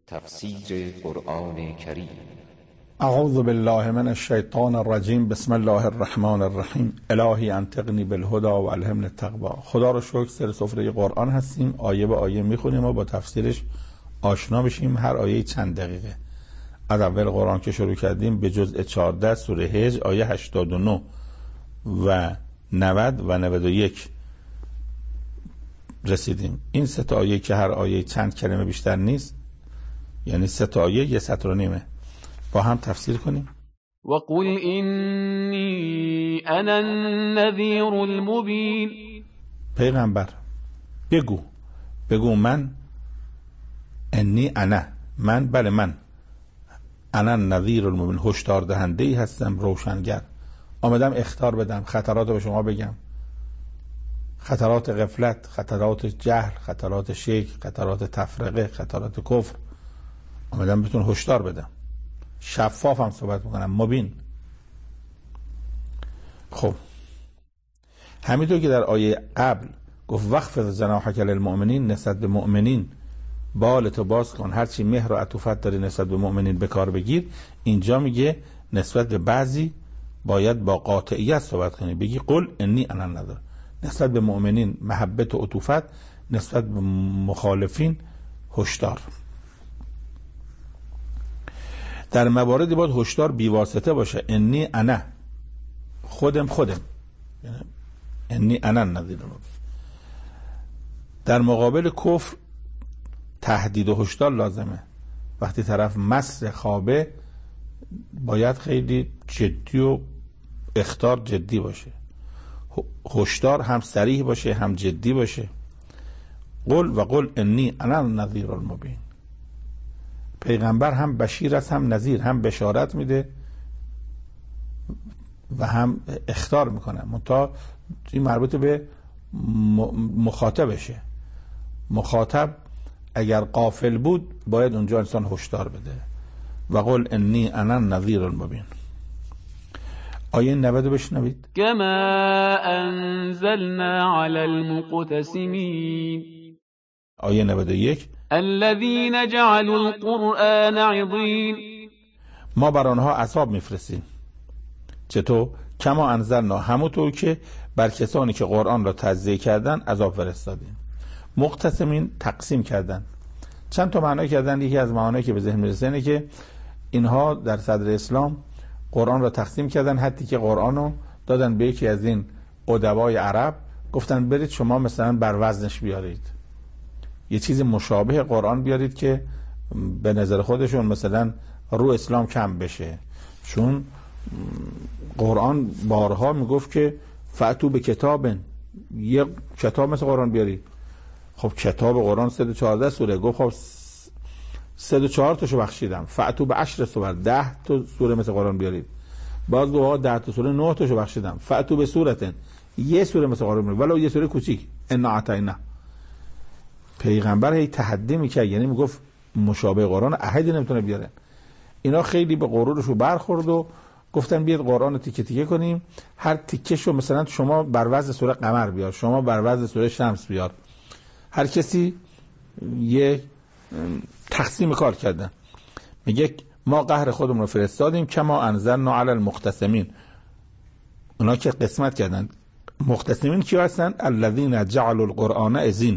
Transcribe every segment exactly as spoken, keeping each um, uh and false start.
تفسیر قرآن کریم. اعوذ بالله من الشیطان الرجیم. بسم الله الرحمن الرحیم. الهی انطقنی بالهدی و الهمنی التقوی. خدا رو شکر سر سفره قرآن هستیم، آیه به آیه میخونیم و با تفسیرش آشنا بشیم. هر آیه چند دقیقه. از اول قرآن که شروع کردیم به جزء چهارده سوره حج آیه هشتاد و نه و نود و نود و یک رسیدیم. این سه تا آیه که هر آیه چند کلمه بیشتر نیست، یعنی سه تا آیه یه سطر و نیمه، با هم تفسیر کنیم. وقل اینی انا النذیر المبین. پیغمبر بگو بگو من انی انا من بله من انا النذیر المبین، هشدار دهنده ای هستم، روشنگر. آمدم اخطار بدم، خطرات رو به شما بگم، خطرات غفلت، خطرات جهل، خطرات شرک، خطرات تفرقه، خطرات کفر. آمدم بهتون هشدار بدم، شفاف هم صحبت میکنم، مبین. خب همینطور که در آیه قبل گفت وخفض جناحک للمؤمنین، نسبت به مؤمنین بالتو باز کن، هرچی مهر و عطوفت داری نسبت به مؤمنین به کار بگیر. اینجا میگه نسبت به بعضی باید با قاطعیت صحبت کنی، بگی قل انی انا النذیر. نسبت به مؤمنین محبت و عطوفت، نسبت به مخالفین هشدار. در مواردی باید هشدار بیواسطه باشه، انی انا، خودم خودم، انی انا النذیر. در مقابل کفر تهدید و هشدار لازمه. وقتی طرف مست خوابه باید خیلی جدی و اخطار جدی باشه، هشدار هم صریح باشه هم جدی باشه. قل و قل انی انا النذیر المبین. پیغمبر هم بشیر است هم نذیر، هم بشارت میده و هم اخطار میکنه. منتها این مربوط به مخاطبشه. مخاطب اگر غافل بود باید اونجا انسان هشدار بده. و قل انی انا النذیر المبین. آیه نود بشنوید. کما انزلنا علی المقتسمین. آیه نود و یک. الذين جعلوا القرآن عضین. ما بر آنها عذاب میفرستیم. چطور؟ کما انزلنا، همونطور که بر کسانی که قرآن را تجزیه کردن عذاب فرستادیم. مقتسمین تقسیم کردن، چند تا معنی کردن. یکی از معانی‌ای که به ذهن میرسه اینه که اینها در صدر اسلام قرآن را تقسیم کردن، حتی که قرآن رو دادن به یکی از این ادبای عرب، گفتن برید شما مثلا بر وزنش بیارید، یه چیز مشابه قرآن بیارید که به نظر خودشون مثلا رو اسلام کم بشه. چون قرآن بارها میگفت که فأتوا به کتاب، یه کتاب مثل قرآن بیارید. خب کتاب قرآن صد و چهارده سوره، گفت خب صد و چهار تاشو بخشیدم. فأتوا به عشر سور، ده تا سوره مثل قرآن بیارید. باز گفت ده تا سوره، نه تاشو بخشیدم. فأتوا به سورتن، یه سوره مثل قرآن بیارید، ولو یه سوره کوچیک، انا اعطینا. پیغمبر هی تحدی میکرد، یعنی میگفت مشابه قرآن احدی نمیتونه بیاره. اینا خیلی به غرورشو برخورد و گفتن بیاد قرآن رو تیکه تیکه کنیم، هر تیکهشو مثلا شما بر وزن سوره قمر بیار، شما بر وزن سوره شمس بیار. هر کسی یه تقسیم کار کردن. میگه ما قهر خودمون رو فرستادیم کما انزلنا علی المقتسمین. اونا که قسمت کردن. مقتسمین کی هستن؟ الذین جعلوا القرآن عضین.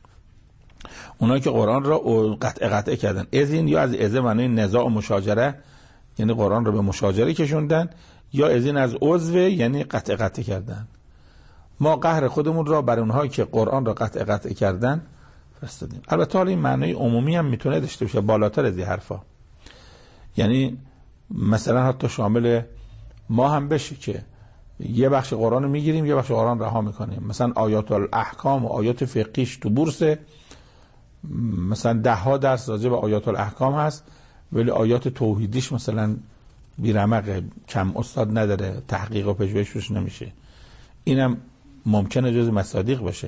اونا که قرآن را قطع قطع کردن. عضین یا از عضه معنی نزاع و مشاجره، یعنی قرآن را به مشاجره کشوندن، یا عضین از عضو یعنی قطع قطع کردن. ما قهر خودمون را بر اونهایی که قرآن را قطع قطع کردن فرستادیم. البته حالا این معنی عمومی هم میتونه داشته باشه، بالاتر از این حرفا. یعنی مثلا حتی شامل ما هم بشه که یه بخش قرآن رو میگیریم یه بخش قرآن رها میکنیم. مثلا آیات الاحکام و آیات فقهیش تو بورس مثلا ده ها درس راجع به آیات الاحکام هست، ولی آیات توحیدیش مثلا بیرمقه، کم استاد نداره، تحقیق و پژوهشش نمیشه. اینم ممکنه جز مصادیق باشه.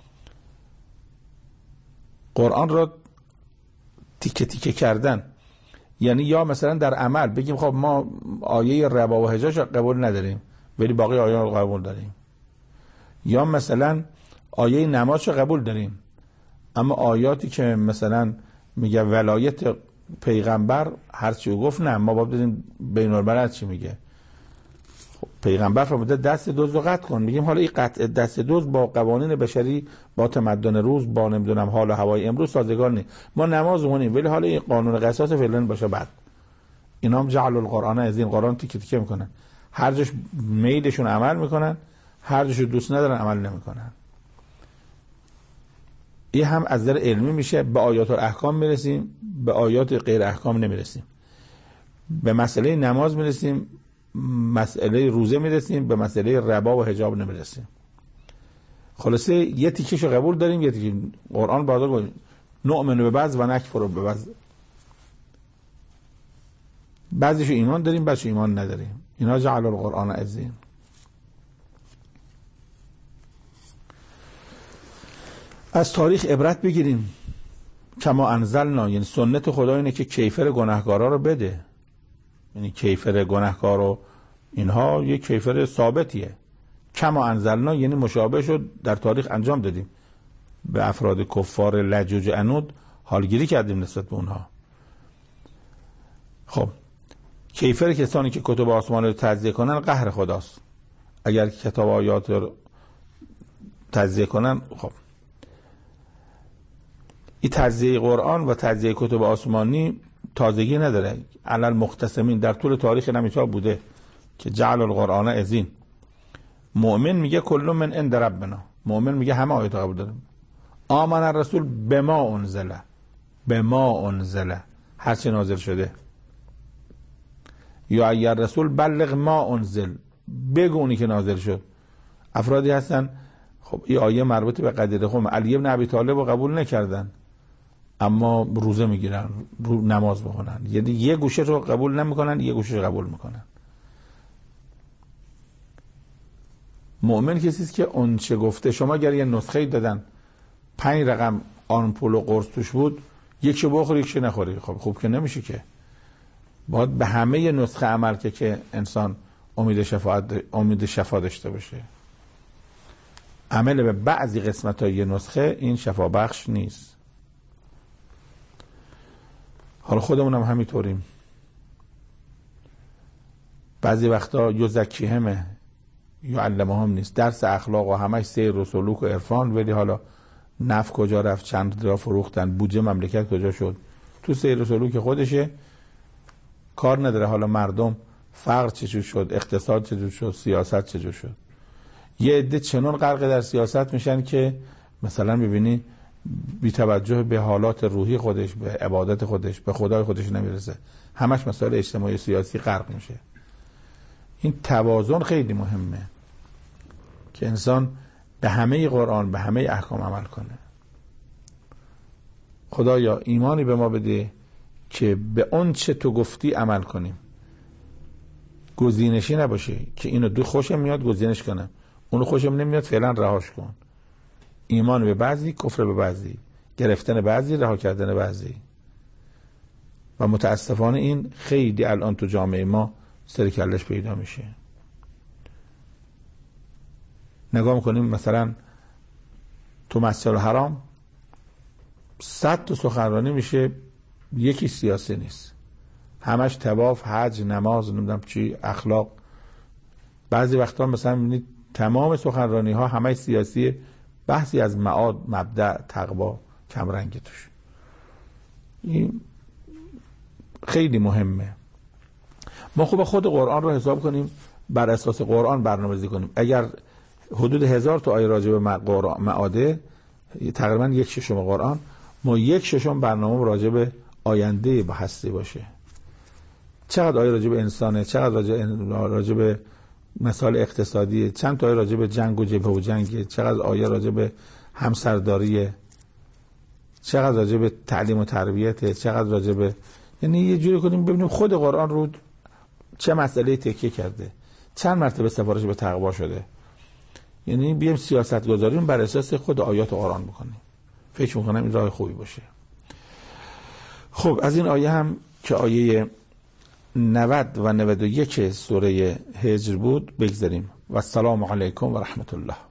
قرآن را تیکه تیکه کردن، یعنی یا مثلا در عمل بگیم خب ما آیه ربا و حجاج قبول نداریم ولی باقی آیه رو قبول داریم، یا مثلا آیه نماز رو قبول داریم اما آیاتی که مثلا میگه ولایت پیغمبر هرچی او گفت نه، ما باید بدیم بین الملل چی میگه. خب پیغمبر فرموده دست دزد رو قطع کن، میگیم حالا این قطع دست دزد با قوانین بشری، با تمدن روز، با نمیدونم حال و هوای امروز سازگار نیست. ما نماز مونیم ولی حالا این قانون قصاص فعلا باشه بعد. اینا هم جعل القرآن از این قرآن تیکه تیکه میکنن، هر جاش میلشون عمل میکنن، هر جاش دوست ندارن عمل نمیکنن. این هم از نظر علمی میشه، به آیات الاحکام میرسیم، به آیات غیر احکام نمیرسیم. به مسئله نماز میرسیم، مسئله روزه میرسیم، به مسئله ربا و حجاب نمیرسیم. خلاصه یه تیکشو قبول داریم، یه تیکه قرآن بازار گوید نؤمن به بعض و نکفر به بعض. بعضیشو ایمان داریم، بعضیشو ایمان نداریم. اینا جعل القرآن عظیم. از تاریخ عبرت بگیریم. کما انزلنا، یعنی سنت خدا اینه که کیفر گناهکارا رو بده، یعنی کیفر گناهکار رو اینها یک کیفر ثابتیه. کما انزلنا یعنی مشابه شد در تاریخ انجام دادیم، به افراد کفار لجوج عنود حالگیری کردیم نسبت به اونها. خب کیفر کسانی که کتب آسمان رو تجزیه کنن قهر خداست. اگر کتاب آیات رو تجزیه کنن، خب این تجزیه قرآن و تجزیه کتب آسمانی تازگی نداره. علل مختصمین در طول تاریخ نمیتونه بوده که جعل القرآن عظیم. مؤمن میگه کل من عند ربنا، مؤمن میگه همه آیات قبول داریم. آمن الرسول بما انزل، بما انزل هر چه نازل شده. یا ای الرسول بلغ ما انزل، بگو اونی که نازل شد. افرادی هستن خب این آیه مربوط به قدیر خم علی ابن ابی طالب رو قبول نکردن، اما روزه میگیرن، رو نماز بخونن، یعنی یه گوشه رو قبول نمیکنن، یه گوشه رو قبول میکنن. مؤمن کسی است که اون چه گفته. شما اگر یه نسخه دادن پنج رقم آمپول و قرص توش بود، یکشو بخوری یکشو نخوری، خب خوب که نمیشه که. باید به همه نسخه عمل که که انسان امید شفا امید شفا داشته باشه. عمل به بعضی قسمت‌های نسخه این شفا بخش نیست. حالا خودمون هم همینطوریم. بعضی وقتا یزکیهم یعلمهم نیست، درس اخلاق و همش سیر و سلوک و عرفان، ولی حالا نفع کجا رفت، چند را فروختن، بودجه مملکت کجا شد، تو سیر و سلوک خودشه، کار نداره حالا مردم فقر چجور شد، اقتصاد چجور شد، سیاست چجور شد. یه عده چنون غرق در سیاست میشن که مثلا ببینی بی توجه به حالات روحی خودش، به عبادت خودش، به خدای خودش نمیرسه، همش مسائل اجتماعی سیاسی غرق میشه. این توازن خیلی مهمه که انسان به همه قرآن، به همه احکام عمل کنه. خدایا ایمانی به ما بده که به اون چه تو گفتی عمل کنیم، گزینشی نباشه که اینو دو خوشم میاد گزینش کنم، اونو خوشم نمیاد فعلا رهاش کن. ایمان به بعضی، کفر به بعضی، گرفتن بعضی، رها کردن بعضی. و متاسفانه این خیلی الان تو جامعه ما سر کلش پیدا میشه. نگاه میکنیم مثلا تو مسجد الحرام صد تا سخنرانی میشه، یکی سیاسی نیست، همش طواف، حج، نماز، نمیدونم چی، اخلاق. بعضی وقتا مثلا میبینید تمام سخنرانی ها همش سیاسیه، بحثی از معاد، مبدأ، تقوا کم رنگ توش. این خیلی مهمه. ما خوب خود قرآن رو حساب کنیم، بر اساس قرآن برنامه‌ریزی کنیم. اگر حدود هزار تا آیه راجع به معاده، تقریبا یک ششم قرآن، ما یک ششم برنامه راجع به آینده با هستی باشه. چقدر آیه راجع به انسانه، چقدر راجع راجع به مسائل اقتصادی، چند تا آیه راجع به جنگ و جبهه و جنگ، چقدر آیه راجع به همسرداری، چقدر راجع به تعلیم و تربیت، چقدر راجع به، یعنی یه جوری کنیم ببینیم خود قرآن رو چه مسئله تکیه کرده، چند مرتبه سفارش به تقوا شده. یعنی بیایم سیاست گذاریم بر اساس خود آیات قرآن بکنیم. فکر میکنم این راه خوبی باشه. خب از این آیه هم که آیه نود و نود و یک سوره هجر بود بگذاریم. و السلام علیکم و رحمت الله.